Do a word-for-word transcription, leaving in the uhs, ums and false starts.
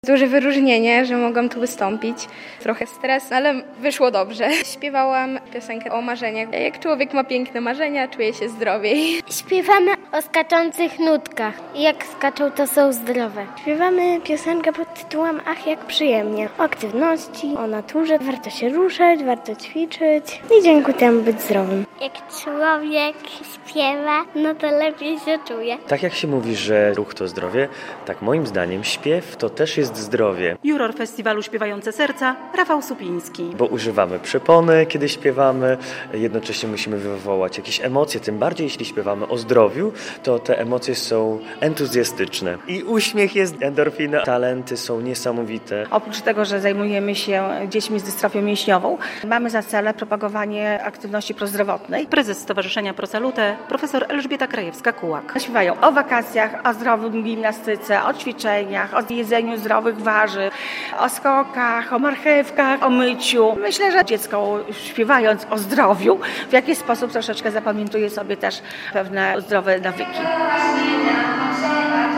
Duże wyróżnienie, że mogłam tu wystąpić. Trochę stres, ale wyszło dobrze. Śpiewałam piosenkę o marzeniach. Jak człowiek ma piękne marzenia, czuje się zdrowiej. Śpiewamy o skaczących nutkach. Jak skaczą, to są zdrowe. Śpiewamy piosenkę pod tytułem Ach, jak przyjemnie. O aktywności, o naturze. Warto się ruszać, warto ćwiczyć i dzięki temu być zdrowym. Jak człowiek śpiewa, no to lepiej się czuje. Tak jak się mówi, że ruch to zdrowie, tak moim zdaniem śpiew to też jest zdrowie. Juror Festiwalu Śpiewające Serca, Rafał Supiński. Bo używamy przepony, kiedy śpiewamy, jednocześnie musimy wywołać jakieś emocje, tym bardziej jeśli śpiewamy o zdrowiu, to te emocje są entuzjastyczne. I uśmiech jest, endorfiny, talenty są niesamowite. Oprócz tego, że zajmujemy się dziećmi z dystrofią mięśniową, mamy za cel propagowanie aktywności prozdrowotnej. Prezes Stowarzyszenia Prosalute, profesor Elżbieta Krajewska-Kułak. Śpiewają o wakacjach, o zdrowym gimnastyce, o ćwiczeniach, o jedzeniu zdrowych warzyw, o skokach, o marchewkach, o myciu. Myślę, że dziecko śpiewając o zdrowiu w jakiś sposób troszeczkę zapamiętuje sobie też pewne zdrowe nawyki.